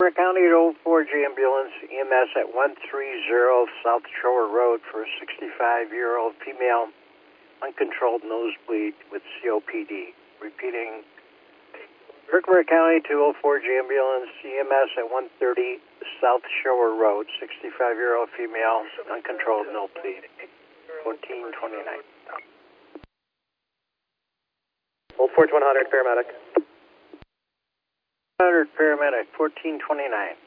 County 04G ambulance, EMS at 130 South Shore Road for a 65-year-old female, uncontrolled nosebleed with COPD. Repeating, Rickenbacker County 204G ambulance, EMS at 130 South Shore Road, 65-year-old female, uncontrolled nosebleed, 1429. Hold Forge 100, paramedic. 100 paramedic, 1429.